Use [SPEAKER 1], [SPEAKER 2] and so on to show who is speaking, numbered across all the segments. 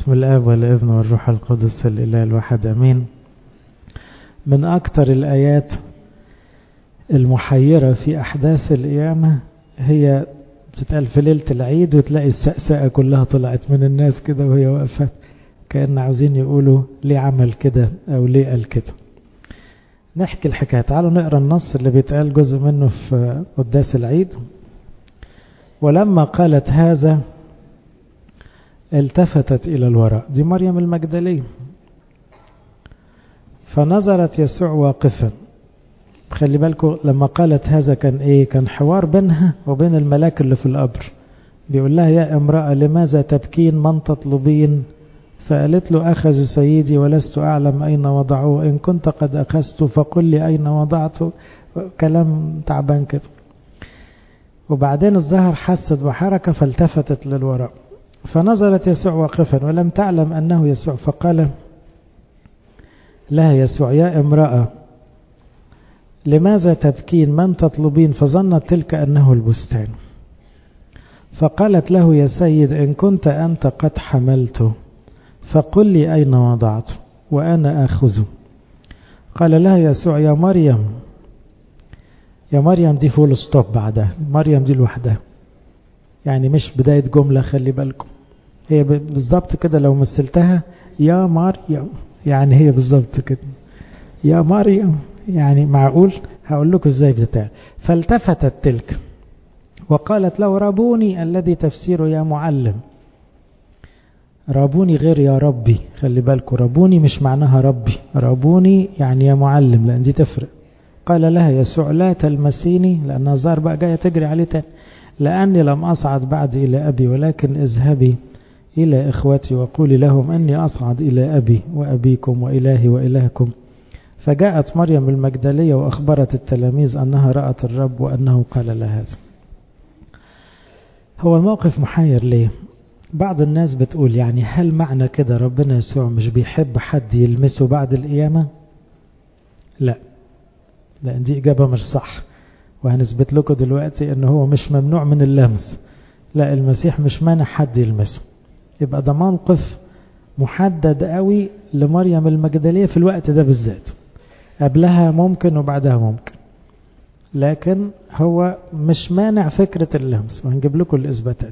[SPEAKER 1] بسم الآب والابن والروح القدس الإله الواحد أمين. من أكثر الآيات المحيرة في أحداث القيامة هي تتقال في ليلة العيد، وتلاقي السقسقة كلها طلعت من الناس كده وهي واقفة كأن عاوزين يقولوا ليه عمل كده أو ليه قال كده. نحكي الحكاية. تعالوا نقرأ النص اللي بيتقال جزء منه في قداس العيد. ولما قالت هذا التفتت إلى الوراء، دي مريم المجدلية، فنظرت يسوع واقفا. خلي بالكم لما قالت هذا كان ايه؟ كان حوار بينها وبين الملاك اللي في القبر، بيقول لها يا امرأة لماذا تبكين؟ من تطلبين؟ فقالت له أخذ سيدي ولست أعلم أين وضعوه، إن كنت قد أخذته فقل لي أين وضعته. كلام تعبان كده. وبعدين الظهر حست بحركة فالتفتت للوراء، فنظرت يسوع واقفا ولم تعلم أنه يسوع، فقال لها يسوع يا امرأة لماذا تبكين؟ من تطلبين؟ فظنت تلك أنه البستان، فقالت له يا سيد إن كنت أنت قد حملته فقل لي أين وضعته وأنا أخذه. قال لها يسوع يا مريم. يا مريم دي فول ستوب بعدها، مريم دي لوحدها، يعني مش بداية جملة. خلي بالكم هي بالضبط كده، لو مثلتها يا مريم يعني هي بالضبط كده يا مريم، يعني معقول؟ هقول لكم ازاي بتاع. فالتفتت تلك وقالت له رابوني، الذي تفسيره يا معلم. رابوني غير يا ربي، خلي بالكم رابوني مش معناها ربي، رابوني يعني يا معلم، لأن دي تفرق. قال لها يسوع لا تلمسيني، لأنها ظهر بقى جاية تجري عليه تاني، لأني لم أصعد بعد إلى أبي، ولكن اذهبي إلى إخوتي وقولي لهم أني أصعد إلى أبي وأبيكم وإلهي وإلهكم. فجاءت مريم المجدلية وأخبرت التلاميذ أنها رأت الرب وأنه قال لها هذا. هو الموقف محير ليه؟ بعض الناس بتقول يعني هل معنى كده ربنا يسوع مش بيحب حد يلمسه بعد القيامة؟ لا، لأن دي إجابة مش صح، وهنثبت لكم دلوقتي أنه هو مش ممنوع من اللمس. لا، المسيح مش مانع حد يلمسه. يبقى ده موقف محدد قوي لمريم المجدلية في الوقت ده بالذات، قبلها ممكن وبعدها ممكن، لكن هو مش مانع فكرة اللمس، وهنجيب لكم الإثباتات.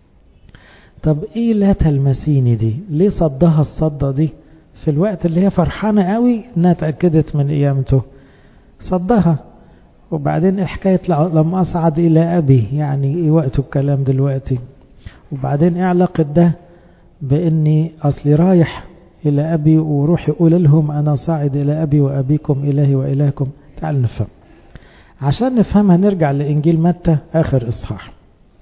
[SPEAKER 1] طب إيه لا تلمسيني دي؟ ليه صدها الصدة دي في الوقت اللي هي فرحانة قوي إنها تأكدت من قيامته؟ صدها. وبعدين حكاية لم أصعد إلى أبي، يعني إيه وقته الكلام دلوقتي؟ وبعدين إيه علاقة ده بإني أصلي رايح إلى أبي وروح يقول لهم أنا صاعد إلى أبي وأبيكم إلهي وإلهكم؟ تعال نفهم. عشان نفهمها نرجع لإنجيل متى آخر إصحاح.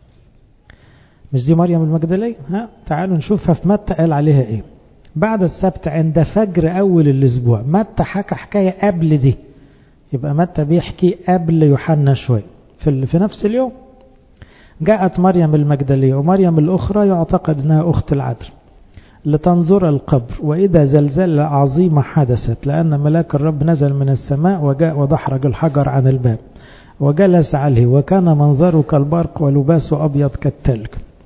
[SPEAKER 1] مش دي مريم المجدلية؟ تعالوا نشوفها في متى قال عليها إيه. بعد السبت عند فجر أول الأسبوع. متى حكى حكاية قبل دي، يبقى متى بيحكي قبل يوحنا شوي في نفس اليوم. جاءت مريم المجدلية ومريم الأخرى يعتقد أنها أخت العذراء لتنظر القبر، وإذا زلزلة عظيمة حدثت، لأن ملاك الرب نزل من السماء وجاء ودحرج الحجر عن الباب وجلس عليه، وكان منظره كالبرق ولباسه أبيض كالثلج.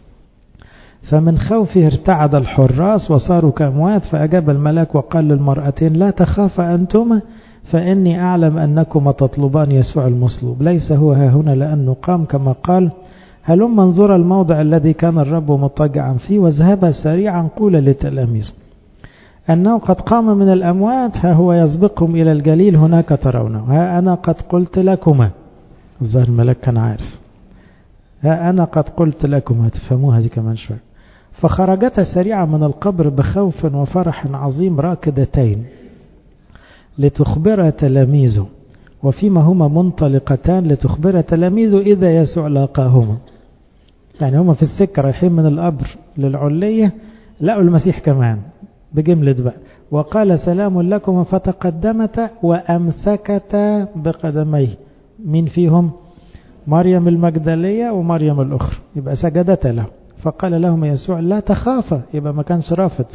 [SPEAKER 1] فمن خوفه ارتعد الحراس وصاروا كأموات. فأجاب الملاك وقال للمرأتين لا تخافا أنتما، فإني أعلم أنكما تطلبان يسوع المصلوب، ليس هو ها هنا لأنه قام كما قال. هلم انظر الموضع الذي كان الرب مضطجعا فيه، واذهبا سريعا قولا لتلاميذه أنه قد قام من الأموات، ها هو يسبقهم إلى الجليل، هناك ترونه. ها أنا قد قلت لكما. الظاهر الملاك كان عارف. ها أنا قد قلت لكما، تفهموها دي كمان شوي. فخرجتا سريعا من القبر بخوف وفرح عظيم راكدتين لتخبر تلاميذه، وفيما هما منطلقتان لتخبر تلاميذه إذا يسوع لاقاهما. يعني هما في السكة رايحين من القبر للعلية، لقوا المسيح كمان بجملة بقى. وقال سلام لكم، فتقدمتا وأمسكتا بقدميه. مين فيهم؟ مريم المجدلية ومريم الأخرى، يبقى سجدتا له. فقال لهم يسوع لا تخافا، يبقى ما كانش رافض.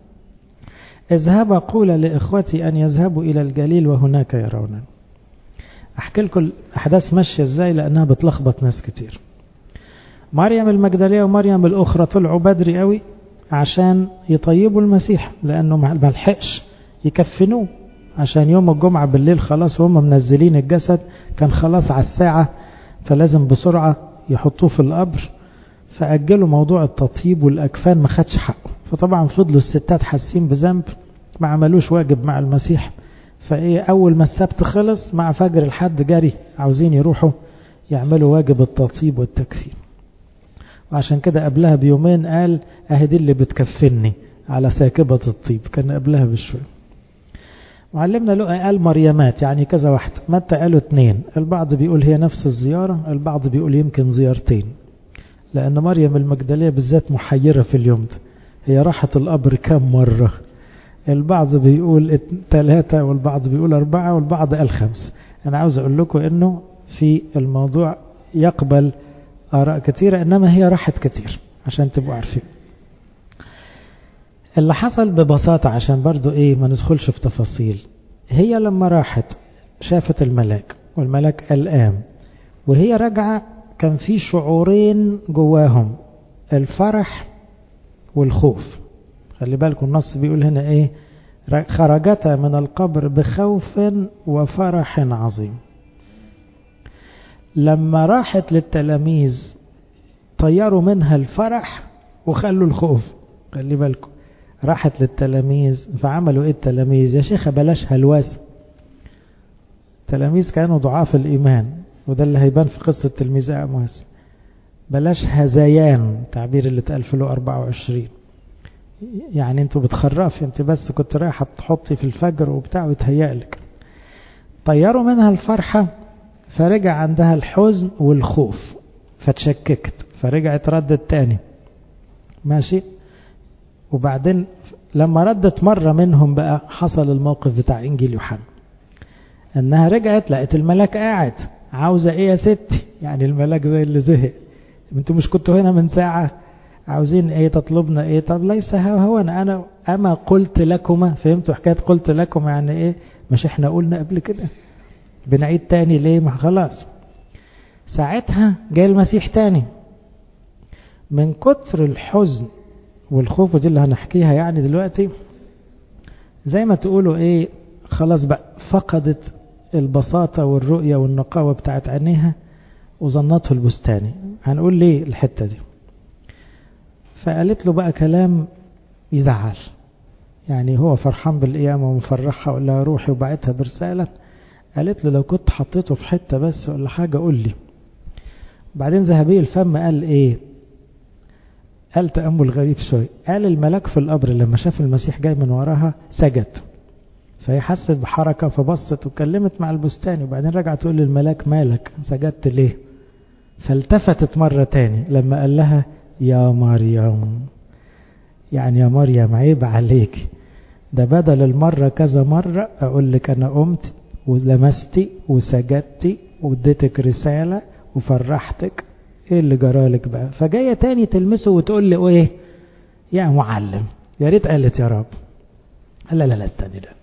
[SPEAKER 1] اذهبا قولا لإخوتي أن يذهبوا إلى الجليل وهناك يرون. أحكي لكم الأحداث ماشية إزاي لأنها بتلخبط ناس كتير. مريم المجدلية ومريم الأخرى طلعوا بدري قوي عشان يطيبوا المسيح، لأنه ما لحقش يكفنوه، عشان يوم الجمعة بالليل خلاص هم منزلين الجسد، كان خلاص على الساعة، فلازم بسرعة يحطوه في القبر، فأجلوا موضوع التطيب والأكفان، ما خدش حقه. فطبعا فضلوا الستات حاسين بذنب، ما عملوش واجب مع المسيح. فإيه، أول ما السبت خلص مع فجر الحد جري عاوزين يروحوا يعملوا واجب التطيب والتكفين. وعشان كده قبلها بيومين قال أهدي اللي بتكفني على ساكبة الطيب، كان قبلها بشوي. معلمنا لقى قال مريمات، يعني كذا واحدة. متى قالوا 2، البعض بيقول هي نفس الزيارة، البعض بيقول يمكن زيارتين، لأن مريم المجدلية بالذات محيرة في اليوم ده، هي راحت القبر كم مرة؟ البعض بيقول 3، والبعض بيقول 4، والبعض قال 5. أنا عاوز أقول لكم إنه في الموضوع يقبل آراء كثيرة، إنما هي راحت كثير عشان تبقوا عارفين اللي حصل ببساطة، عشان برضو إيه ما ندخلش في تفاصيل. هي لما راحت شافت الملاك، والملاك قلقان، وهي راجعة كان في شعورين جواهم، الفرح والخوف. خلي بالكم النص بيقول هنا إيه، خرجتا من القبر بخوف وفرح عظيم. لما راحت للتلاميذ طيروا منها الفرح وخلوا الخوف. خلي بالكم راحت للتلاميذ فعملوا ايه التلاميذ؟ يا شيخة بلاش هلواس. التلاميذ كانوا ضعاف الإيمان، وده اللي هيبان في قصة تلميذ عمواس. بلاش هزيان، تعبير اللي اتقال في له 24، يعني انتوا بتخرفي، انت بس كنت رايحة تحطي في الفجر وبتاع وتهيألك. طيروا منها الفرحة فرجع عندها الحزن والخوف، فتشككت فرجعت ردت تاني ماشي. وبعدين لما ردت مرة منهم بقى حصل الموقف بتاع إنجيل يوحنا، انها رجعت لقيت الملاك قاعد. عاوزة ايه يا ستي؟ يعني الملاك زي اللي زهق، انتوا مش كنتوا هنا من ساعة؟ عاوزين ايه؟ تطلبنا ايه؟ طب ليس هو انا اما قلت لكما. فهمتوا حكاية قلت لكم يعني ايه؟ مش احنا قلنا قبل كده؟ بنعيد تاني ليه؟ ما خلاص. ساعتها جاي المسيح تاني، من كتر الحزن والخوف، ودي اللي هنحكيها يعني دلوقتي، زي ما تقولوا ايه، خلاص بقى فقدت البساطة والرؤية والنقاوة بتاعت عينيها وظنته البستاني. هنقول ليه الحتة دي. فقالت له بقى كلام يزعل، يعني هو فرحان بالقيامة ومفرحها وقال لها روحي، وبعتها برسالة. قالت له لو كنت حطيته في حتة بس ولا حاجة قول لي. بعدين ذهبي الفم قال ايه؟ قال تأمل غريب شوي، قال الملاك في القبر لما شاف المسيح جاي من وراها سجد، فهي حست بحركة فبصت وكلمت مع البستاني، وبعدين رجعت تقول للملاك مالك سجدت ليه؟ فالتفتت مرة تاني لما قال لها يا مريم، يعني يا مريم عيب عليك، ده بدل المرة كذا مرة أقول لك أنا قمت ولمستي وسجدتي واديتك رسالة وفرحتك، ايه اللي جرالك بقى؟ فجاية تاني تلمسه وتقول لي ايه يا معلم؟ يا ريت قالت يا رب. قال لا لا لا استني، لا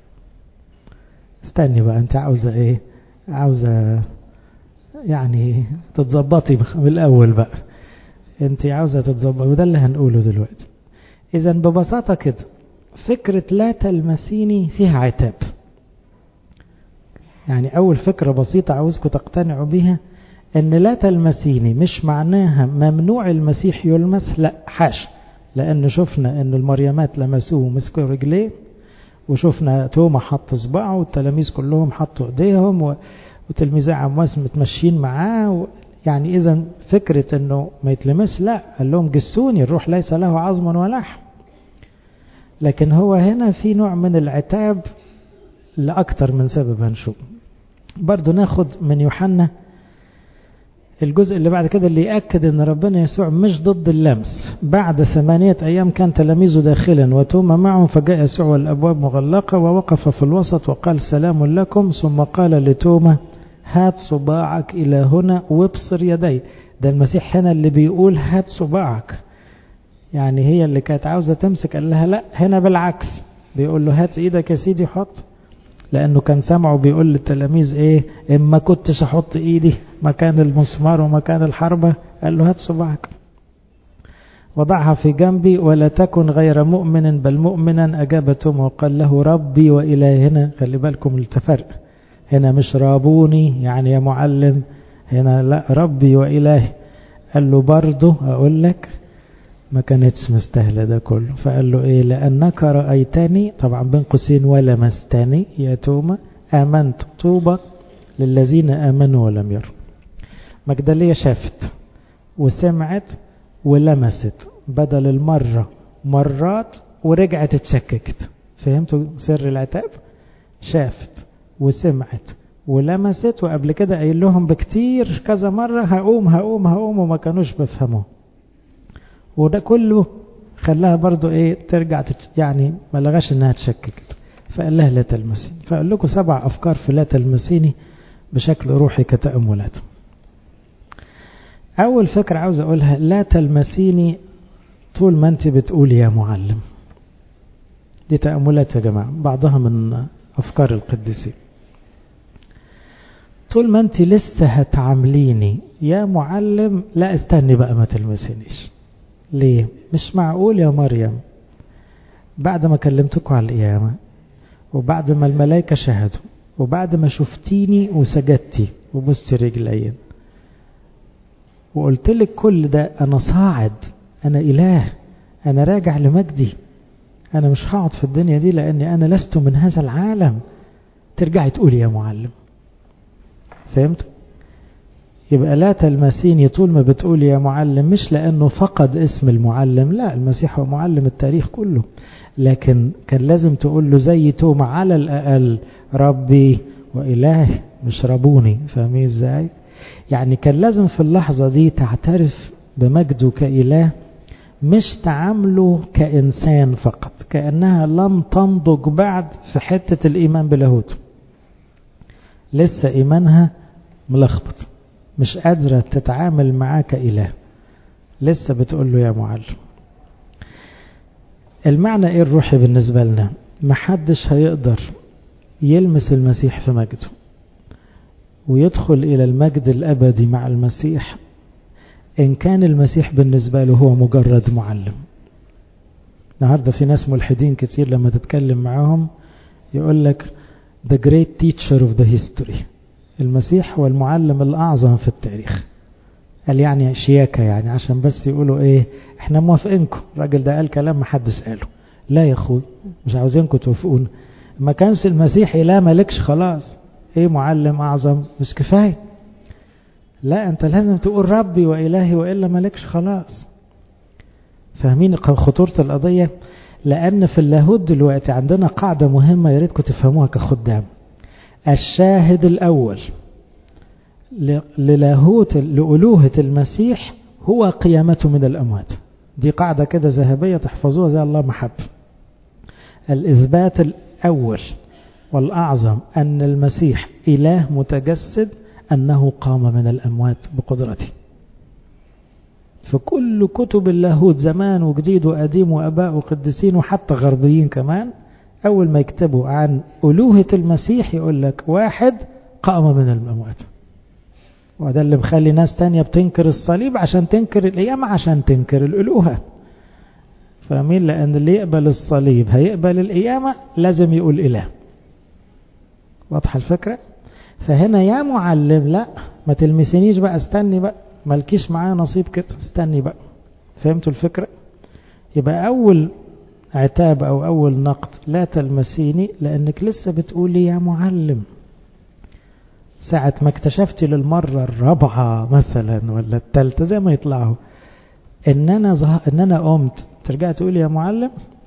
[SPEAKER 1] استني بقى، انت عاوزة ايه؟ عاوزة يعني تتظبطي من الاول بقى، انت عاوزة تتظبطي، وده اللي هنقوله دلوقتي. اذا ببساطة كده فكرة لا تلمسيني فيها عتاب. يعني اول فكرة بسيطة عاوزكم تقتنعوا بيها، ان لا تلمسيني مش معناها ممنوع المسيح يلمس، لا حاش، لان شفنا ان المريمات لمسوه ومسكوا رجليه، وشفنا توما حط صباعه والتلاميذ كلهم حطوا ايديهم، وتلميذي عمواس متمشين معاه يعني اذا فكرة انه ما يتلمس لا، قال لهم جسوني، الروح ليس له عظم ولا لحم. لكن هو هنا في نوع من العتاب لأكتر من سبب هنشوف. برضو ناخد من يوحنا الجزء اللي بعد كده اللي يأكد ان ربنا يسوع مش ضد اللمس. بعد 8 أيام كان تلاميذه داخلا وتوما معهم، فجاء يسوع والأبواب مغلقة ووقف في الوسط وقال سلام لكم، ثم قال لتوما هات صباعك إلى هنا وابصر يدي. ده المسيح هنا اللي بيقول هات صباعك، يعني هي اللي كانت عاوزة تمسك قال لها لا، هنا بالعكس بيقول له هات ايدك يا سيدي حط، لأنه كان سمعه بيقول للتلاميذ ايه؟ اما كنتش احط ايدي مكان المسمار ومكان الحربة، قال له هات صباعك. وضعها في جنبي ولا تكن غير مؤمن بل مؤمنا. أجاب توما وقال له ربي وإلهي. هنا خلي بالكم التفرق، هنا مش رابوني يعني يا معلم، هنا لا ربي وإلهي. قال له برضه أقول لك ما كانتش مستاهلة ده كله. فقال له إيه؟ لأنك رأيتني، طبعا بين قوسين ولمستني يا توما، آمنت. طوبى للذين آمنوا ولم يروا. مجدلية شافت وسمعت ولمست بدل المرة مرات ورجعت اتشككت. فهمتوا سر العتاب؟ شافت وسمعت ولمست، وقبل كده قايل لهم بكتير كذا مرة هقوم هقوم هقوم وما كانوش بفهموه. وده كله خلاها برضو ايه ترجع يعني ما لغاش انها تشككت. فقال لها لا تلمسيني. فقال لكم 7 أفكار في لا تلمسيني بشكل روحي كتأملات. أول فكرة عاوز أقولها، لا تلمسيني طول ما أنت بتقول يا معلم. دي تأملات يا جماعة، بعضها من أفكار القديسين. طول ما أنت لسه هتعامليني يا معلم، لا استني بقى ما تلمسينيش. ليه؟ مش معقول يا مريم بعد ما كلمتكم على القيامة وبعد ما الملائكة شهدوا وبعد ما شفتيني وسجدتي وبصتي رجلين وقلت لك كل ده، أنا صاعد، أنا إله، أنا راجع لمجدي، أنا مش هقعد في الدنيا دي لأني أنا لست من هذا العالم، ترجعي تقولي يا معلم. فهمت؟ يبقى لا تلمسيني طول ما بتقولي يا معلم، مش لأنه فقد اسم المعلم، لا، المسيح هو معلم التاريخ كله، لكن كان لازم تقول له زي توما على الأقل ربي وإلهي، مش ربوني. فاهمين ازاي؟ يعني كان لازم في اللحظة دي تعترف بمجده كإله، مش تعامله كإنسان فقط، كأنها لم تنضج بعد في حتة الإيمان بلاهوته، لسه إيمانها ملخبط، مش قادرة تتعامل معاه كإله، لسه بتقول له يا معلم. المعنى ايه الروحي بالنسبة لنا؟ محدش هيقدر يلمس المسيح في مجده ويدخل إلى المجد الأبدي مع المسيح إن كان المسيح بالنسبة له هو مجرد معلم. النهاردة في ناس ملحدين كتير لما تتكلم معاهم يقول لك the great teacher of the history، المسيح هو المعلم الأعظم في التاريخ. قال يعني شياكة، يعني عشان بس يقولوا ايه احنا موافقينكم، الراجل ده قال كلام محدش قاله. لا يا اخوي، مش عاوزينكم توافقون. ما كانش المسيح إله مالكش خلاص، ايه معلم أعظم مش كفاية؟ لا، انت لازم تقول ربي وإلهي وإلا مالكش خلاص. فاهمين خطورة القضية؟ لأن في اللاهوت دلوقتي عندنا قاعدة مهمة يا ريتكم تفهموها كخدام. الشاهد الأول للاهوت لألوهة المسيح هو قيامته من الأموات. دي قاعدة كده ذهبية تحفظوها زي الله محب. الإثبات الأول والأعظم أن المسيح إله متجسد، أنه قام من الأموات بقدرته. في كل كتب اللاهوت زمان وجديد وقديم وأباء وقدسين وحتى غربيين كمان، أول ما يكتبوا عن ألوهة المسيح يقول لك واحد قام من الأموات. وده اللي مخلي ناس تانية بتنكر الصليب عشان تنكر القيامة، عشان تنكر الألوهة. فاهمين؟ لأن اللي يقبل الصليب هيقبل القيامة، لازم يقول إله. واضحة الفكرة؟ فهنا يا معلم لا ما تلمسنيش بقى، استني بقى، مالكيش معايا نصيب كده، استني بقى. فهمتوا الفكرة؟ يبقى أول عتاب أو أول نقد لا تلمسيني لأنك لسه بتقولي يا معلم. ساعة ما اكتشفتي للمرة الرابعة مثلا ولا الثالثة زي ما يطلعوا إن أنا قمت ترجع تقولي يا معلم.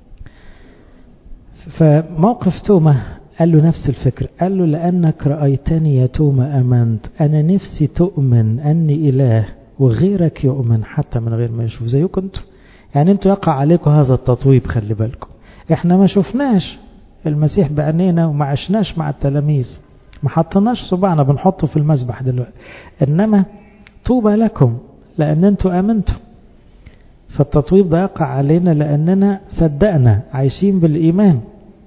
[SPEAKER 1] فموقف توما قال له نفس الفكرة، قال له لأنك رأيتني يا توما آمنت. أنا نفسي تؤمن أني إله وغيرك يؤمن حتى من غير ما يشوف زيكم انتوا. يعني انتوا يقع عليكم هذا التطويب، خلي بالكم. احنا ما شفناش المسيح بعينينا وما عشناش مع التلاميذ، ما حطناش صباعنا بنحطه في المسبح دلوقتي، إنما طوبى لكم لأن انتوا آمنتوا. فالتطويب ده يقع علينا لأننا صدقنا عايشين بالإيمان.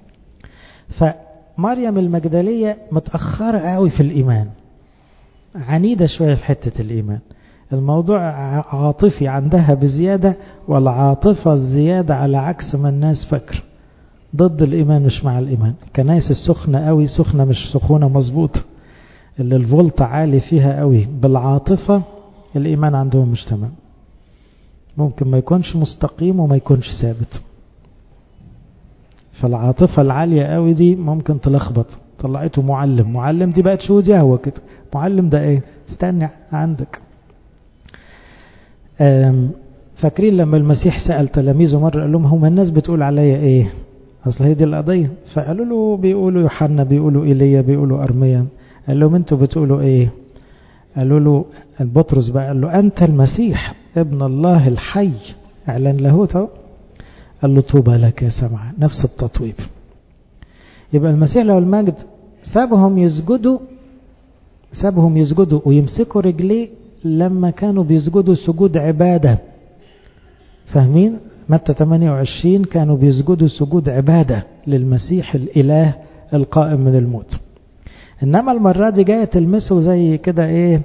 [SPEAKER 1] فمريم المجدلية متأخرة قوي في الإيمان، عنيدة شوية في حتة الإيمان، الموضوع عاطفي عندها بزيادة، والعاطفة الزيادة على عكس ما الناس فكر ضد الإيمان مش مع الإيمان. كنايس السخنة قوي، سخنة مش سخونة مظبوطة، اللي الفولت عالي فيها قوي بالعاطفة، الإيمان عندهم مش تمام، ممكن ما يكونش مستقيم وما يكونش ثابت. فالعاطفة العالية قوي دي ممكن تلخبط. طلعته معلم دي بقت شهود يهوى كده. معلم ده ايه؟ استنى عندك. فاكرين لما المسيح سأل تلاميذه مرة قال لهم هم الناس بتقول عليا ايه؟ اصل هي دي القضية. فقالوا له بيقولوا يوحنا، بيقولوا ايليا، بيقولوا ارميا. قال لهم انتوا بتقولوا ايه؟ قالوا له البطرس بقى قال له انت المسيح ابن الله الحي. اعلن لاهوته. قال له طوبى لك يا سمعان. نفس التطويب. يبقى المسيح له المجد سابهم يسجدوا ويمسكوا رجليه لما كانوا بيسجدوا سجود عبادة. فاهمين؟ متى 28 كانوا بيسجدوا سجود عبادة للمسيح الإله القائم من الموت. إنما المرة دي جاية تلمسه زي كده إيه،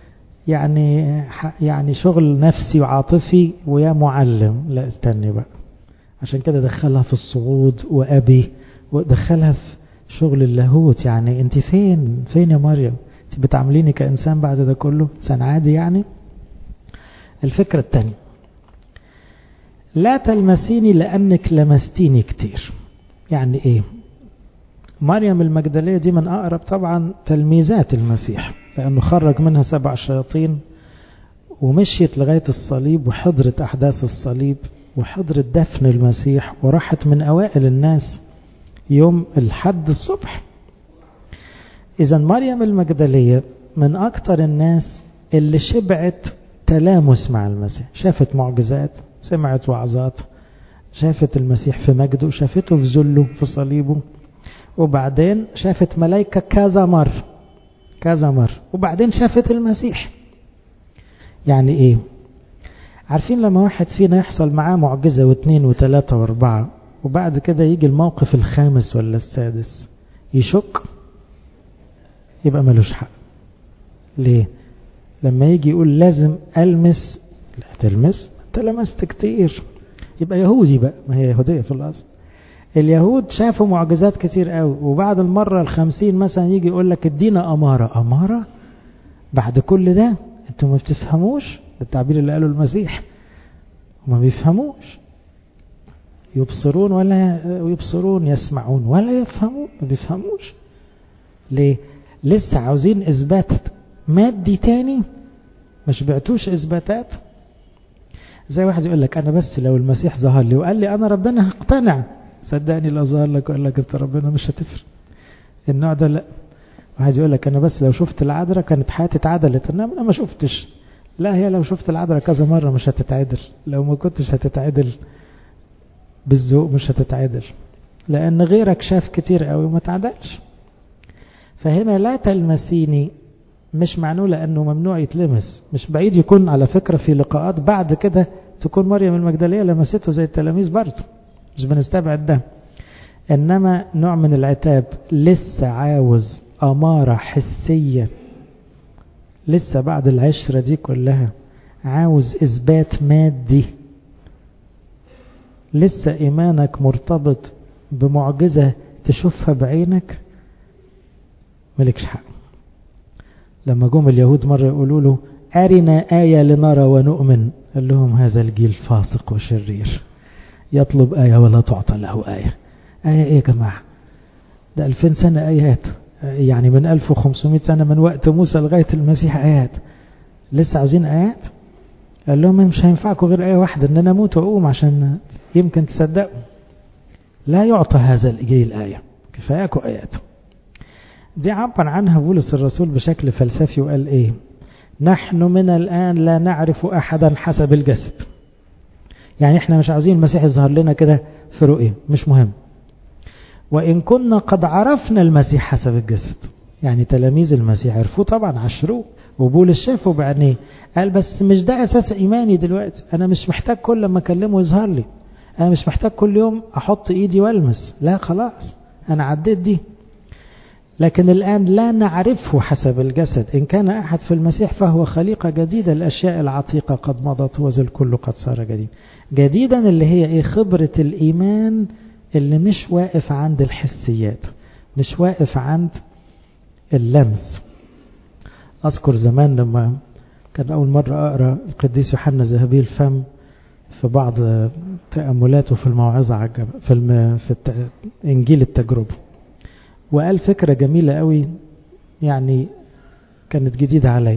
[SPEAKER 1] يعني شغل نفسي وعاطفي ويا معلم. لا استني بقى، عشان كده دخلها في الصعود وأبي، ودخلها في شغل اللاهوت. يعني انت فين يا مريم؟ انت بتعامليني كإنسان بعد ده كله؟ إنسان عادي يعني. الفكرة الثانية، لا تلمسيني لأنك لمستيني كتير. يعني ايه؟ مريم المجدلية دي من أقرب طبعا تلميذات المسيح، لأنه خرج منها 7 شياطين ومشيت لغاية الصليب وحضرت أحداث الصليب وحضرت دفن المسيح، وراحت من أوائل الناس يوم الحد الصبح. إذا مريم المجدلية من أكتر الناس اللي شبعت تلامس مع المسيح، شافت معجزات، سمعت وعظات، شافت المسيح في مجده، شافته في ذله في صليبه، وبعدين شافت ملائكة كذا مرة، وبعدين شافت المسيح. يعني ايه؟ عارفين لما واحد فينا يحصل معاه معجزة واثنين وثلاثة واربعة، وبعد كده يجي الموقف الخامس ولا السادس يشك، يبقى ملوش حق. ليه؟ لما يجي يقول لازم ألمس، لا تلمس، انت لمست كتير. يبقى يهودي بقى، ما هي يهودية في الأصل. اليهود شافوا معجزات كتير قوي، وبعد المرة 50 مثلا يجي يقول لك ادينا أمارة بعد كل ده. انتوا ما بتفهموش، ده التعبير اللي قاله المسيح. وما بيفهموش، يبصرون ولا يبصرون، يسمعون ولا يفهمون، ما بيفهموش. ليه؟ لسه عاوزين إثبات مادي تاني، مش بعتوش إثباتات. زي واحد يقول لك أنا بس لو المسيح ظهر لي وقال لي أنا ربنا هقتنع. صدقني لو ظهر لك وقال لك أنت ربنا مش هتفرق. النوع ده لا. واحد يقول لك أنا بس لو شفت العذراء كانت حياتي اتعدلت، إنما أنا ما شفتش. لا، هي لو شفت العذراء كذا مرة مش هتتعدل. لو ما كنتش هتتعدل بالذوق مش هتتعدل، لأن غيرك شاف كتير قوي وما تعدلش. فهنا لا تلمسيني مش معناه لأنه ممنوع يتلمس. مش بعيد يكون على فكرة في لقاءات بعد كده تكون مريم المجدلية لمسته زي التلاميذ برضه، مش بنستبعد ده. إنما نوع من العتاب، لسه عاوز أمارة حسية، لسه بعد العشرة دي كلها عاوز إثبات مادي، لسه إيمانك مرتبط بمعجزة تشوفها بعينك، ملكش حق. لما جم اليهود مرة يقولوا له أرنا آية لنرى ونؤمن، قال لهم هذا الجيل فاسق وشرير يطلب آية ولا تعطى له آية. آية إيه يا جماعة؟ ده 2000 سنة آيات، يعني من 1500 سنة من وقت موسى لغاية المسيح آيات، لسه عايزين آيات؟ قال لهم مش هينفعكم غير آية واحدة، إن أنا أموت وأقوم عشان يمكن تصدقوا. لا يعطى هذا الجيل آية، كفاياكم آيات. دي عبر عنها بولس الرسول بشكل فلسفي وقال ايه؟ نحن من الآن لا نعرف أحدا حسب الجسد. يعني احنا مش عاوزين المسيح يظهر لنا كده في رؤية، مش مهم. وإن كنا قد عرفنا المسيح حسب الجسد، يعني تلاميذ المسيح عرفوه طبعا، عشروه، وبولس شافه بعينيه. قال بس مش ده أساس إيماني دلوقتي. أنا مش محتاج كل لما أكلمه يظهر لي، أنا مش محتاج كل يوم أحط إيدي والمس. لا خلاص، أنا عديت دي. لكن الآن لا نعرفه حسب الجسد. إن كان أحد في المسيح فهو خليقة جديدة، الأشياء العتيقة قد مضت وذا الكل قد صار جديد. جديدا اللي هي إيه؟ خبرة الإيمان اللي مش واقف عند الحسيات، مش واقف عند اللمس. أذكر زمان لما كان أول مرة أقرأ القديس يوحنا ذهبي الفم في بعض تأملاته في الموعظة في إنجيل التجربة، وقال فكرة جميلة قوي يعني كانت جديدة علي.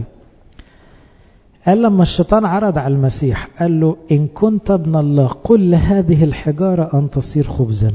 [SPEAKER 1] قال لما الشيطان عرض على المسيح قال له إن كنت ابن الله قل لهذه الحجارة أن تصير خبزا.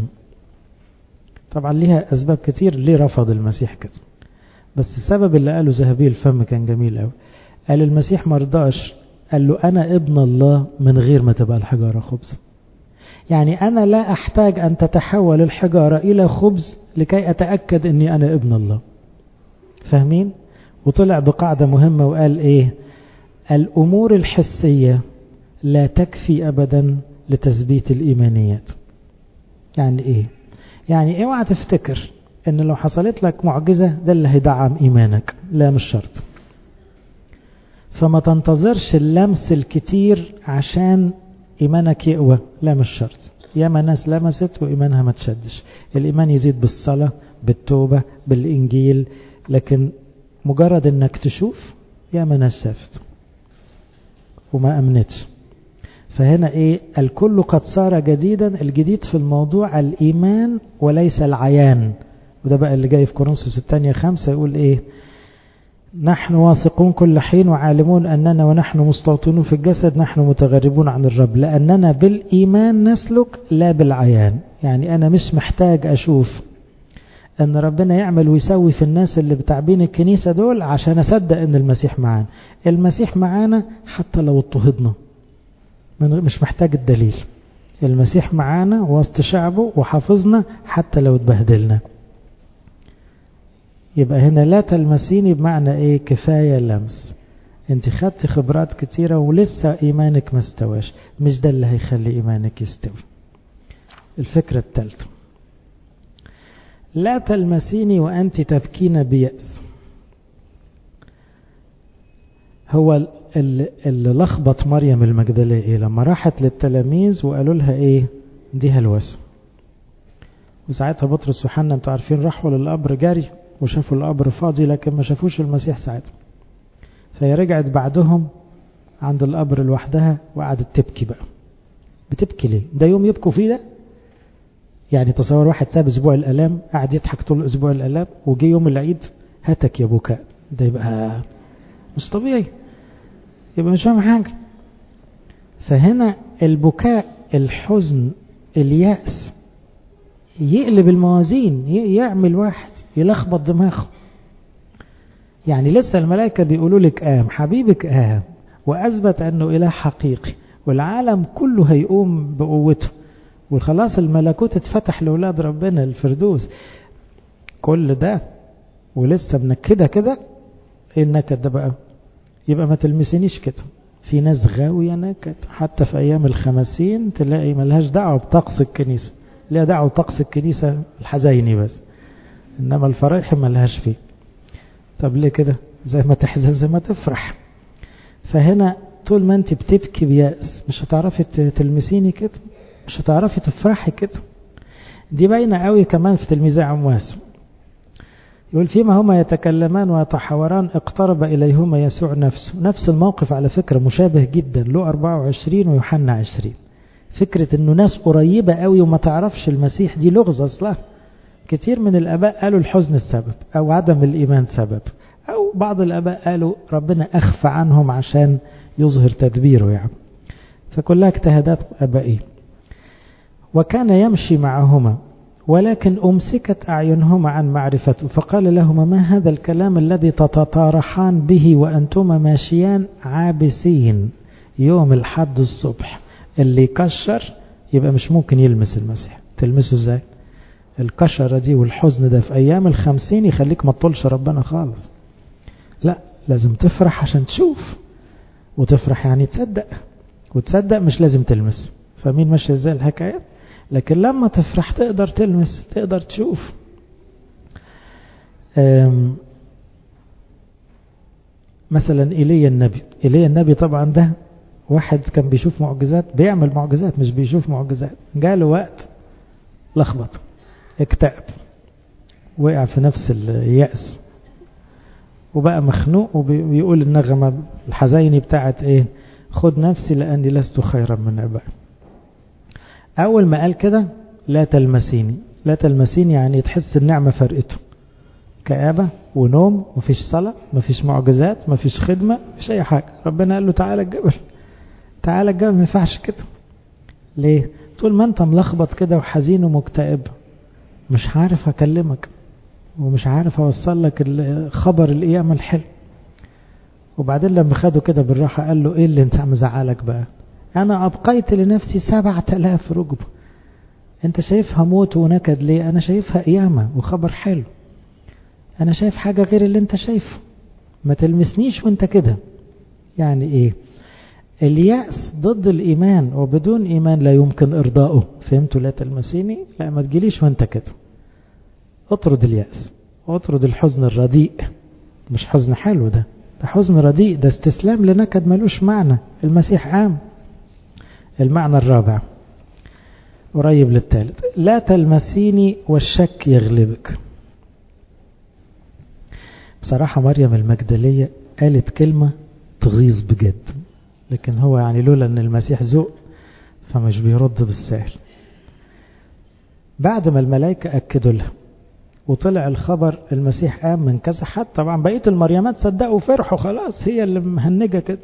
[SPEAKER 1] طبعا ليها أسباب كتير ليه رفض المسيح كده، بس السبب اللي قاله ذهبي الفم كان جميل قوي. قال المسيح مرضاش، قال له أنا ابن الله من غير ما تبقى الحجارة خبز. يعني أنا لا أحتاج أن تتحول الحجارة إلى خبز لكي أتأكد أني أنا ابن الله. فاهمين؟ وطلع بقاعدة مهمة وقال إيه؟ الأمور الحسية لا تكفي أبدا لتثبيت الإيمانيات. يعني إيه؟ يعني اوعى تفتكر أن لو حصلت لك معجزة ده اللي هيدعم إيمانك، لا مش شرط. فما تنتظرش اللمس الكتير عشان إيمانك يقوى، لا مش شرط. ياما ناس لمست وإيمانها ما تشدش. الإيمان يزيد بالصلاة، بالتوبة، بالإنجيل، لكن مجرد أنك تشوف ياما ناس شافت وما أمنتش. فهنا إيه؟ الكل قد صار جديدا. الجديد في الموضوع الإيمان وليس العيان. وده بقى اللي جاي في كورنثوس الثانية 5 يقول إيه؟ نحن واثقون كل حين وعالمون أننا ونحن مستوطنون في الجسد نحن متغربون عن الرب لأننا بالإيمان نسلك لا بالعيان. يعني أنا مش محتاج أشوف أن ربنا يعمل ويسوي في الناس اللي بتعبين الكنيسة دول عشان أصدق أن المسيح معانا. المسيح معانا حتى لو اضطهدنا، مش محتاج الدليل. المسيح معانا وسط شعبه وحافظنا حتى لو اتبهدلنا. يبقى هنا لا تلمسيني بمعنى ايه؟ كفاية لمس. انت خدت خبرات كتيرة ولسه ايمانك ما استواش، مش ده اللي هيخلي ايمانك يستوي. الفكرة الثالثة، لا تلمسيني وانت تبكين بيأس. هو اللي لخبط مريم المجدلية ايه؟ لما راحت للتلاميذ وقالوا لها ايه؟ دي هلوسة. وساعتها بطرس ويوحنا انتوا عارفين راحوا للقبر جري وشافوا القبر فاضي لكن ما شافوش المسيح ساعتها. فهي رجعت بعدهم عند القبر لوحدها وقعدت تبكي بقى. بتبكي ليه؟ ده يوم يبكوا فيه ده؟ يعني تصور واحد ساب اسبوع الالام قاعد يضحك طول اسبوع الالام وجي يوم العيد هاتك يا بكاء، ده يبقى مش طبيعي، يبقى مش فاهم حاجة. فهنا البكاء، الحزن، اليأس يقلب الموازين، يعمل واحد يلخبط دماغه. يعني لسه الملائكة بيقولوا لك قام حبيبك قام وأثبت أنه إله حقيقي والعالم كله هيقوم بقوته وخلاص الملكوت اتفتح لأولاد ربنا الفردوس. كل ده ولسه بنكده كده، ايه النكد ده بقى؟ يبقى ما تلمسنيش كده. في ناس غاوية نكد حتى في أيام الخمسين تلاقي ملهاش دعوة بطقس الكنيسة، لها دعوة بطقس الكنيسة الحزيني بس، إنما الفرح ملهاش فيه. طب ليه كده؟ زي ما تحزن زي ما تفرح. فهنا طول ما انت بتبكي بيأس مش هتعرفي تلمسيني كده، مش هتعرفي تفرحي كده. دي باينة قوي كمان في تلميذي عمواس. يقول فيما هما يتكلمان ويتحاوران اقترب إليهما يسوع نفسه. نفس الموقف على فكرة مشابه جدا له 24 ويوحنا 20. فكرة انه ناس قريبة قوي وما تعرفش المسيح دي لغز اصلا. كتير من الاباء قالوا الحزن السبب او عدم الايمان سبب، او بعض الاباء قالوا ربنا اخفى عنهم عشان يظهر تدبيره يعني. فكلها اجتهادات ابائية. وكان يمشي معهما ولكن أمسكت أعينهما عن معرفته فقال لهما ما هذا الكلام الذي تتطارحان به وأنتما ماشيان عابسين يوم الحد الصبح. اللي يكشر يبقى مش ممكن يلمس المسيح. تلمسه ازاي؟ الكشرة دي والحزن ده في أيام 50 يخليك ما تطولش ربنا خالص. لا، لازم تفرح عشان تشوف، وتفرح يعني تصدق، وتصدق مش لازم تلمس. فمين ماشي ازاي الحكاية؟ لكن لما تفرح تقدر تلمس، تقدر تشوف. مثلا إيليا النبي طبعا ده واحد كان بيشوف معجزات، بيعمل معجزات مش بيشوف معجزات. جاله وقت لخبط، اكتئب، وقع في نفس اليأس وبقى مخنوق، وبيقول النغمة الحزيني بتاعت ايه؟ خد نفسي لأني لست خيرا من أبائي. أول ما قال كده لا تلمسيني، لا تلمسيني يعني تحس النعمة فرقته، كآبة ونوم، مفيش صلاة، مفيش معجزات، مفيش خدمة، مفيش أي حاجة. ربنا قال له تعالى الجبل، تعالى الجبل. ما ينفعش كده. ليه؟ طول ما انت ملخبط كده وحزين ومكتئب مش عارف أكلمك ومش عارف أوصل لك خبر القيامة الحلو. وبعدين لما خده كده بالراحة قال له ايه اللي انت مزعلك بقى؟ انا ابقيت لنفسي 7000 ركب. انت شايفها موت ونكد ليه؟ انا شايفها قيامة وخبر حلو. انا شايف حاجة غير اللي انت شايفه. ما تلمسنيش وانت كده. يعني ايه؟ اليأس ضد الإيمان، وبدون إيمان لا يمكن إرضائه. فهمتوا؟ لا تلمسيني، لا ما تجيليش وانت كده. اطرد اليأس، اطرد الحزن الرديء. مش حزن حلو ده حزن رديء، ده استسلام لنكد ملوش معنى. المسيح عام. المعنى الرابع قريب للثالث، لا تلمسيني والشك يغلبك. بصراحة مريم المجدلية قالت كلمة تغيظ بجد، لكن هو يعني لولا ان المسيح ذوق فمش بيرد بالسهل. بعد ما الملائكة أكدوا لها وطلع الخبر المسيح قام من كذا حد، طبعا بقية المريمات صدقوا وفرحوا، خلاص هي اللي مهنجة كده.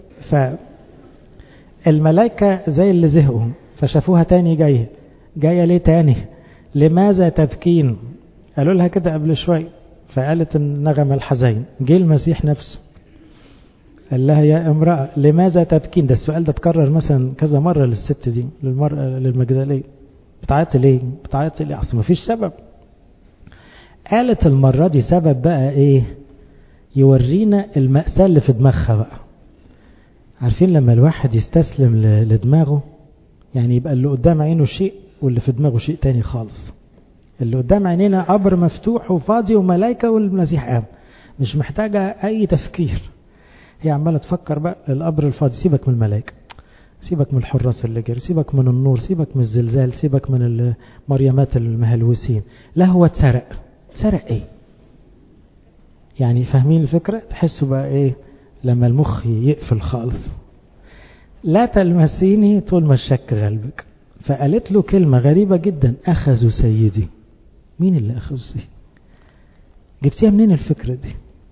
[SPEAKER 1] فالملائكة زي اللي زهقوا فشافوها تاني جاية ليه تاني؟ لماذا تبكين؟ قالوا لها كده قبل شوي، فقالت النغمة الحزين. جه المسيح نفسه قال لها يا امرأة لماذا تبكين؟ ده السؤال ده اتكرر مثلا كذا مرة للست دي، للمرأة للمجدلية. بتعيطي ليه؟ بتعيطي ليه؟ اصل مفيش سبب. قالت المرة دي سبب بقى ايه؟ يورينا المأساة اللي في دماغها بقى. عارفين لما الواحد يستسلم لدماغه، يعني يبقى اللي قدام عينه شيء واللي في دماغه شيء تاني خالص. اللي قدام عينينا قبر مفتوح وفاضي وملائكة والمسيح قام، مش محتاجة اي تفكير. هي عمالة تفكر بقى القبر الفاضي، سيبك من الملائكة، سيبك من الحراس اللي جري، سيبك من النور، سيبك من الزلزال، سيبك من المريمات المهلوسين. لا هو اتسرق. سرق ايه؟ يعني فاهمين الفكرة؟ تحسوا بقى ايه لما المخ يقفل خالص. لا تلمسيني طول ما الشك غلبك. فقالت له كلمة غريبة جدا، أخذوا سيدي. مين اللي أخذوا سيدي؟ جبتيها منين الفكرة دي؟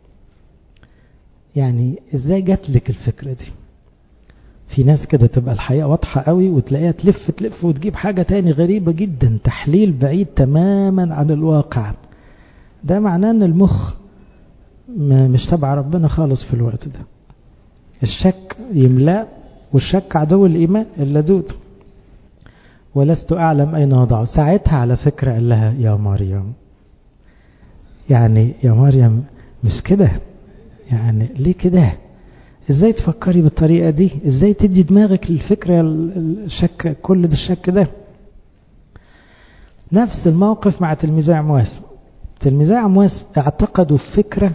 [SPEAKER 1] يعني ازاي جات لك الفكرة دي؟ في ناس كده تبقى الحقيقة واضحة قوي وتلاقيها تلف وتجيب حاجة تاني غريبة جدا، تحليل بعيد تماما عن الواقع. ده معناه ان المخ مش تبع ربنا خالص في الوقت ده. الشك يملأ، والشك عدو الإيمان اللدود. ولست أعلم أين وضعه. ساعتها على فكرة قال لها يا مريم، يعني يا مريم مش كده، يعني ليه كده؟ ازاي تفكري بالطريقة دي؟ ازاي تدي دماغك للفكرة الشك، كل ده الشك ده؟ نفس الموقف مع تلميذي عمواس. تلميذي عمواس اعتقدوا في فكرة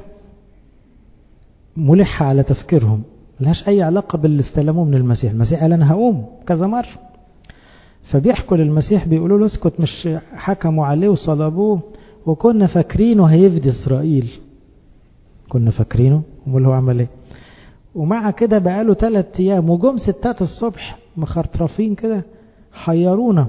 [SPEAKER 1] ملحة على تفكيرهم، ملهاش اي علاقة باللي استلموه من المسيح. المسيح قال انا هقوم كذا مرة، فبيحكوا للمسيح بيقولوا له اسكت، مش حكموا عليه وصلبوه وكنا فاكرينه هيفدي اسرائيل. كنا فاكرينه، امال هو عمل ايه؟ ومع كده بقاله 3 ايام وجم 6 الصبح مخرطرفين كده حيرونا.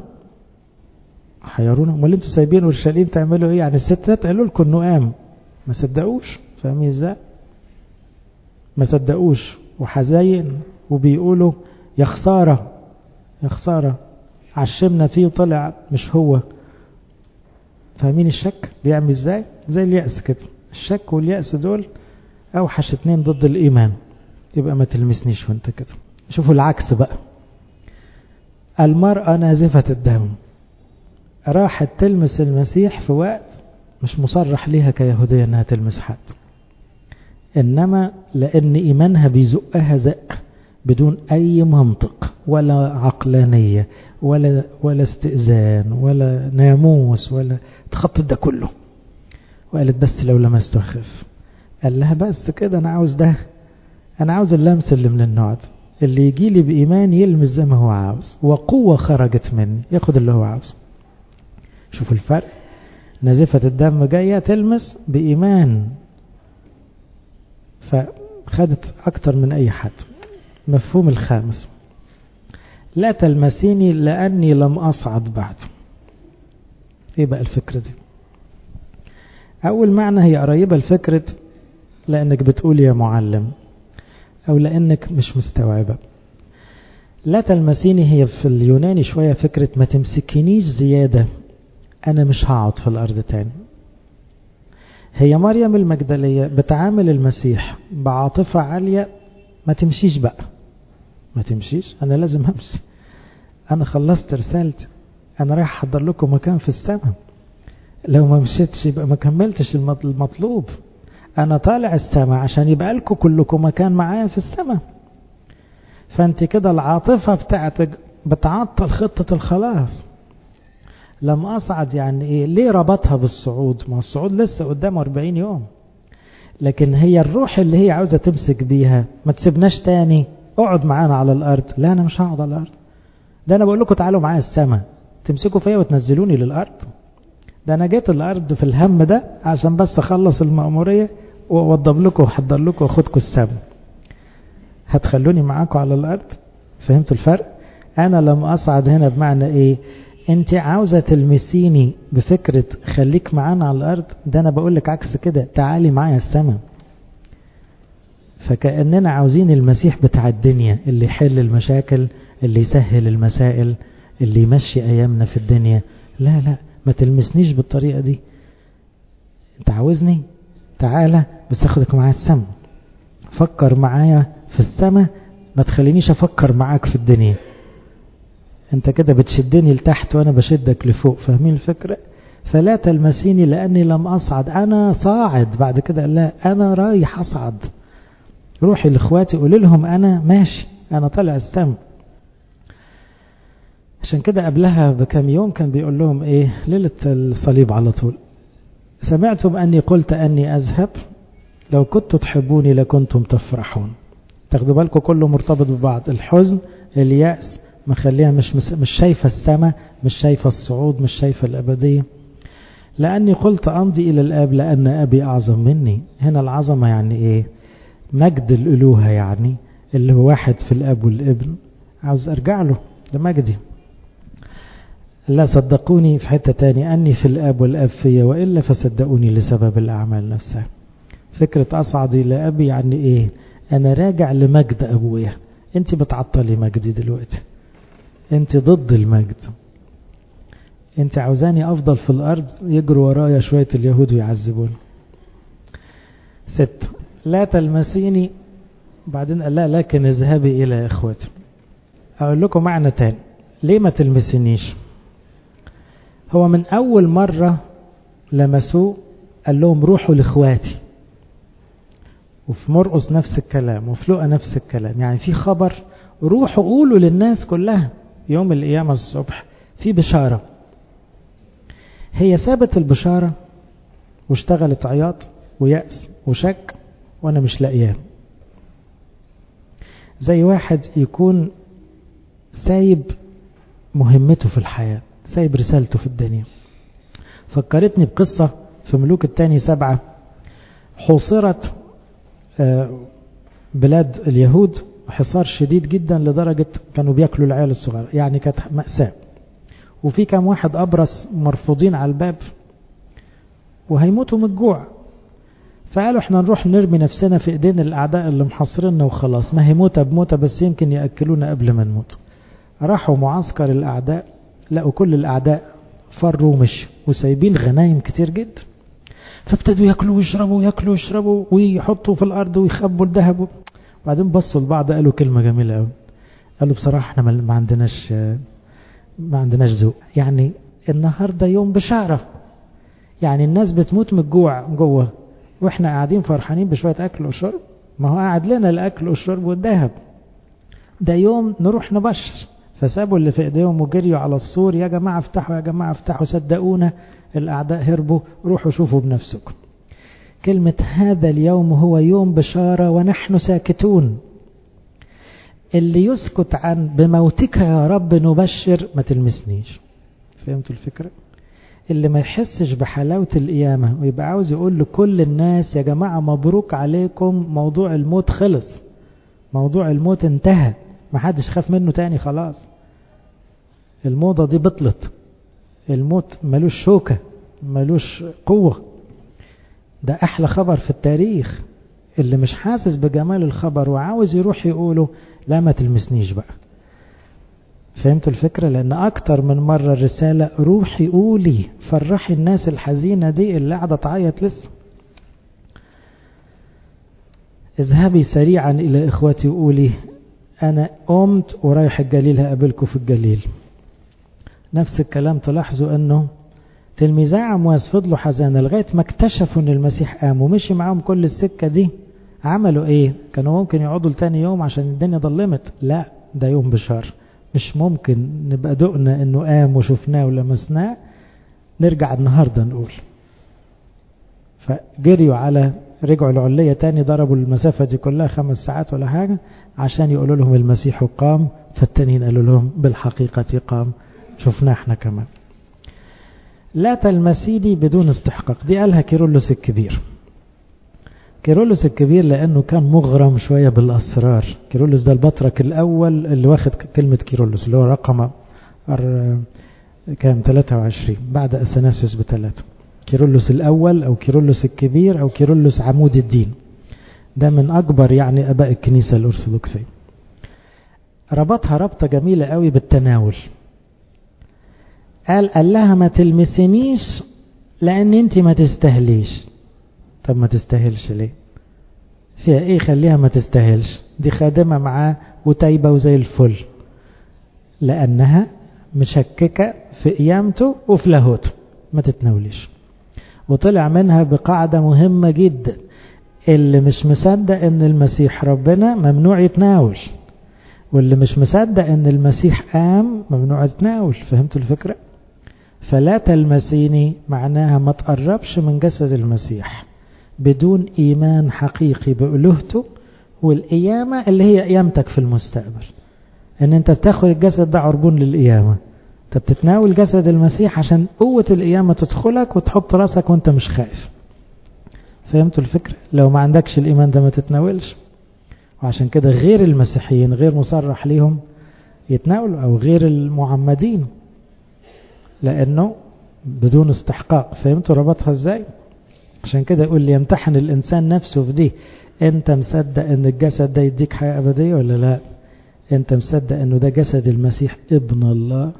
[SPEAKER 1] امال انتوا سايبين اورشليم تعملوا ايه؟ يعني ال6 قالوا لكم انه قام، ما صدقوش. فاهمين ازاي؟ ما صدقوش وحزين وبيقولوا يا خساره يا خساره، عشمنا فيه وطلع مش هو. فاهمين الشك بيعمل ازاي؟ زي اليأس كده. الشك واليأس دول اوحش 2 ضد الايمان. يبقى ما تلمسنيش وانت كده. شوفوا العكس بقى. المرأة نازفة الدم راحت تلمس المسيح في وقت مش مصرح ليها كيهودية انها تلمس حد، انما لان ايمانها بيزقها زق بدون اي منطق ولا عقلانية ولا استئذان ولا ناموس ولا تخطط ده كله. وقالت بس لو لمسته أخف. قال لها بس كده، أنا عاوز ده، أنا عاوز اللمس اللي من النوع ده، اللي يجي لي بإيمان يلمس زي ما هو عاوز، وقوة خرجت مني ياخد اللي هو عاوز. شوفوا الفرق، نزفة الدم جاية تلمس بإيمان، فخدت أكتر من أي حد. مفهوم الخامس، لا تلمسيني لأني لم أصعد بعد. إيه بقى الفكرة دي؟ أول معنى هي قريبة الفكرة لأنك بتقول يا معلم، أو لأنك مش مستوعبة. لا تلمسيني هي في اليوناني شوية فكرة ما تمسكينيش زيادة، أنا مش هقعد في الأرض تاني. هي مريم المجدلية بتعامل المسيح بعاطفة عالية، ما تمشيش بقى، ما تمشيش، أنا لازم أمشي، أنا خلصت رسالتي، أنا رايح أحضر لكم مكان في السماء، لو ما مشيتش يبقى ما كملتش المطلوب، أنا طالع السماء عشان يبقى لكم كلكم مكان معايا في السماء. فأنت كده العاطفة بتاعتك بتعطل خطة الخلاص. لم أصعد يعني إيه؟ ليه ربطها بالصعود؟ ما الصعود لسه قدامه 40 يوم، لكن هي الروح اللي هي عاوزة تمسك بيها، ما تسيبناش تاني، اقعد معانا على الأرض. لا أنا مش هقعد على الأرض، ده أنا بقول لكم تعالوا معايا السماء، تمسكوا فيا وتنزلوني للأرض. ده أنا جيت الأرض في الهم ده عشان بس أخلص المأمورية وأوضب لكم وأحضر لكم وأخدكم السماء، هتخلوني معاكم على الأرض؟ فهمتوا الفرق؟ أنا لم أصعد هنا بمعنى إيه؟ أنت عاوزة تلمسيني بفكرة خليك معانا على الأرض، ده أنا بقول لك عكس كده، تعالي معايا السماء. فكأننا عاوزين المسيح بتاع الدنيا اللي يحل المشاكل، اللي يسهل المسائل، اللي يمشي أيامنا في الدنيا. لا لا، ما تلمسنيش بالطريقة دي، أنت عاوزني تعالى بس أخدك معايا السماء، فكر معايا في السماء، ما تخلينيش أفكر معاك في الدنيا. أنت كده بتشدني لتحت وأنا بشدك لفوق. فاهمين الفكرة؟ فلا تلمسيني لأني لم أصعد، أنا صاعد بعد كده، لا أنا رايح أصعد. روحي لإخواتي قولي لهم أنا ماشي، أنا طالع السماء. عشان كده قبلها بكم يوم كان بيقول لهم إيه؟ ليلة الصليب على طول، سمعتم أني قلت أني أذهب، لو كنتوا تحبوني لكنتم تفرحون. تاخدوا بالكم كله مرتبط ببعض، الحزن، اليأس، مخليها مش شايفة السماء، مش شايفة الصعود، مش شايفة الأبدية. لأني قلت أمضي إلى الآب لأن أبي أعظم مني. هنا العظمة يعني إيه؟ مجد الألوهة، يعني اللي هو واحد في الآب والابن، عاوز أرجع له، ده مجدي. لا صدقوني في حتة تاني أني في الآب والآب فيا، وإلا فصدقوني لسبب الأعمال نفسها. فكرة أصعد إلى أبي يعني إيه؟ أنا راجع لمجد أبويا. أنت بتعطلي مجدي دلوقتي، أنت ضد المجد، أنت عاوزاني أفضل في الأرض، يجروا ورايا شوية اليهود ويعذبون. 6 لا تلمسيني، بعدين قال لا لكن اذهبي إلى إخوتي. أقول لكم معنى تاني ليه ما تلمسنيش. هو من أول مرة لمسوه قال لهم روحوا لإخواتي، وفي مرقس نفس الكلام، وفي لوقا نفس الكلام، يعني في خبر روحوا قولوا للناس كلها يوم القيامة الصبح في بشارة. هي سابت البشارة واشتغلت عياط ويأس وشك وانا مش لاقياه. زي واحد يكون سايب مهمته في الحياة، سايب رسالته في الدنيا. فكرتني بقصة في ملوك الثاني 7، حوصرت بلاد اليهود حصار شديد جدا لدرجة كانوا بياكلوا العيال الصغار، يعني كانت مأساة. وفي كام واحد أبرص مرفوضين على الباب وهيموتوا من الجوع، فقالوا احنا نروح نرمي نفسنا في ايدين الأعداء اللي محاصريننا وخلاص، ما هي موتة بموتة بس يمكن يأكلونا قبل ما نموت. راحوا معسكر الأعداء، لقوا كل الأعداء فروا ومشوا وسايبين غنايم كتير جدا، فابتدوا ياكلوا ويشربوا ياكلوا ويشربوا ويحطوا في الأرض ويخبوا الذهب. وبعدين بصوا لبعض قالوا كلمة جميلة قوي، قالوا بصراحة احنا ما عندناش ذوق، يعني النهاردة يوم بشارة، يعني الناس بتموت من الجوع جوه واحنا قاعدين فرحانين بشوية أكل وشرب، ما هو قاعد لنا الأكل والشرب والذهب، ده يوم نروح نبشر. فسابوا اللي في ايديهم وجريوا على السور، يا جماعة افتحوا يا جماعة افتحوا، صدقونا الأعداء هربوا، روحوا شوفوا بنفسكم. كلمة هذا اليوم هو يوم بشارة ونحن ساكتون. اللي يسكت عن بموتك يا رب نبشر ما تلمسنيش. فهمتوا الفكرة؟ اللي ما يحسش بحلاوة القيامة ويبقى عاوز يقول لكل الناس يا جماعة مبروك عليكم، موضوع الموت خلص، موضوع الموت انتهى، ما حدش خاف منه تاني خلاص، الموضة دي بطلت، الموت ملوش شوكة ملوش قوة. ده أحلى خبر في التاريخ. اللي مش حاسس بجمال الخبر وعاوز يروح يقوله لا ما تلمسنيش بقى. فهمتوا الفكرة؟ لأن أكتر من مرة الرسالة روحي قولي، فرحي الناس الحزينة دي اللي قاعدة تعيط لسه. اذهبي سريعا إلى إخوتي وقولي أنا قمت ورايح الجليل هقابلكم في الجليل. نفس الكلام تلاحظوا أنه تلميذي عمواس فضلوا حزانة لغاية ما اكتشفوا أن المسيح قام ومشي معهم كل السكة دي. عملوا إيه؟ كانوا ممكن يقعدوا لتاني يوم عشان الدنيا ضلمت. لا، ده يوم بشار. مش ممكن نبقى دقنا أنه قام وشفناه ولمسناه نرجع النهاردة نقول. فجريوا رجعوا العلية تاني، ضربوا المسافة دي كلها 5 ساعات ولا حاجة عشان يقولوا لهم المسيح قام. فالتانيين قالوا لهم بالحقيقة قام، شفناه احنا كمان. لا تلمسيني بدون استحقاق، دي قالها كيرلس الكبير. كيرلس الكبير لأنه كان مغرم شوية بالأسرار. كيرلس ده البطرك الأول اللي واخد كلمة كيرلس اللي هو رقم كان 23 بعد أثناسيوس ب3. كيرلس الأول أو كيرلس الكبير أو كيرلس عمود الدين، ده من أكبر يعني أباء الكنيسة الأرثوذكسية. ربطها ربطة جميلة قوي بالتناول. قال لها ما تلمسنيش لأن انت ما تستاهليش. طب ما تستاهلش ليه؟ فيها ايه خليها ما تستاهلش؟ دي خادمة معاه وتايبة وزي الفل، لأنها مشككة في قيامته وفي لاهوته. ما تتناوليش. وطلع منها بقاعدة مهمة جدا، اللي مش مصدق ان المسيح ربنا ممنوع يتناول، واللي مش مصدق ان المسيح قام ممنوع يتناول. فهمتوا الفكرة؟ فلا تلمسيني معناها ما تقربش من جسد المسيح بدون إيمان حقيقي بألوهته والقيامة اللي هي قيامتك في المستقبل. ان انت بتاخد الجسد ده عربون للقيامة، انت بتتناول جسد المسيح عشان قوة القيامة تدخلك وتحط راسك وانت مش خايف. فهمتوا الفكرة؟ لو ما عندكش الإيمان ده ما تتناولش. وعشان كده غير المسيحيين غير مصرح ليهم يتناولوا، أو غير المعمدين، لأنه بدون استحقاق. فهمتوا ربطها ازاي؟ عشان كده يقول لي يمتحن الإنسان نفسه في دي. انت مصدق ان الجسد ده يديك حياة أبدية ولا لا؟ انت مصدق انه ده جسد المسيح ابن الله؟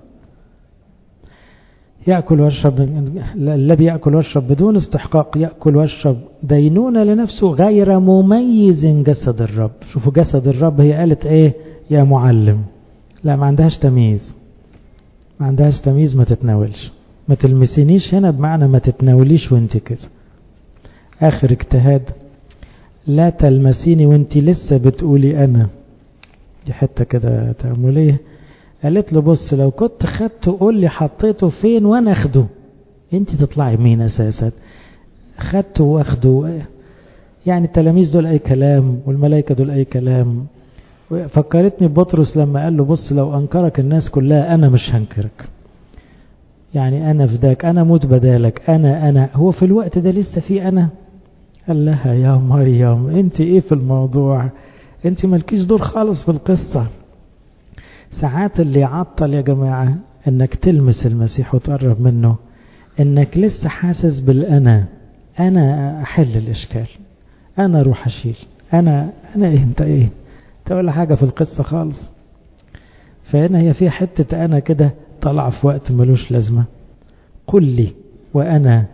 [SPEAKER 1] يأكل ويشرب الذي يأكل ويشرب بدون استحقاق يأكل ويشرب دينونة لنفسه غير مميز جسد الرب. شوفوا جسد الرب هي قالت ايه يا معلم؟ لا، ما عندهاش تمييز، ما عندهاش تمييز. ما تتناولش. ما تلمسينيش هنا بمعنى ما تتناوليش وانت كده. آخر اجتهاد، لا تلمسيني وانت لسه بتقولي أنا. دي حتة كده تأملية. قالت له بص لو كنت خدته قول لي حطيته فين وانا اخده. انت تطلعي مين اساسا؟ خدته واخده. يعني التلاميذ دول اي كلام والملائكة دول اي كلام. فكرتني ببطرس لما قال له بص لو انكرك الناس كلها انا مش هنكرك. يعني انا فداك، انا موت بدالك، انا هو في الوقت ده لسه في انا. قال لها يا مريم انت ايه في الموضوع؟ انت مالكيش دور خالص في القصة. ساعات اللي يعطل يا جماعة انك تلمس المسيح وتقرب منه انك لسه حاسس بالانا. انا احل الاشكال، انا اروح اشيل، انا إيه انت ايه؟ تقول حاجة في القصة خالص. فهنا هي في حتة انا كده طلع في وقت ملوش لازمة. قل لي وانا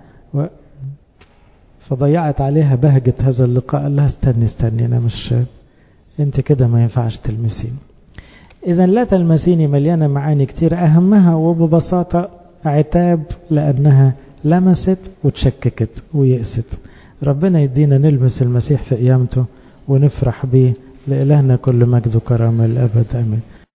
[SPEAKER 1] فضيعت عليها بهجة هذا اللقاء. قال لها استني انا مش، انت كده ما ينفعش تلمسيني. إذا لا تلمسيني مليانة معاني كتير، أهمها وببساطة عتاب لأنها لمست وتشككت ويأست. ربنا يدينا نلمس المسيح في قيامته ونفرح به. لإلهنا كل مجد وكرامة الأبد آمين.